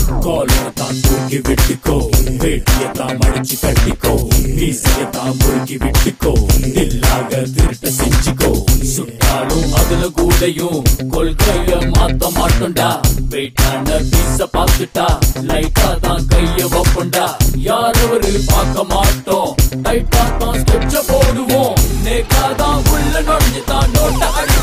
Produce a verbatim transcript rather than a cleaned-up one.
கோலத்தான் தூக்கி விட்டுக்கோ, வேட்டியத்தான் மடிச்சு கட்டிக்கோ, வீசியத்தான் முறுக்கி விட்டுக்கோ, இல்லாக திருட்ட செஞ்சுக்கோ. சுட்டாலும் அதுல கூடையும் கொள்கைய மாத்த மாட்டோண்டா. வெயிட்டான பீச பாத்துட்டா லைட்டா தான் கைய வைப்போண்டா. யாரவரு பார்க்க மாட்டோம், டைட்டா தான் ஸ்கெட்ச போடுவோம். நேக்காதான் உள்ள நுழைஞ்சுதான் நோட்ட அடி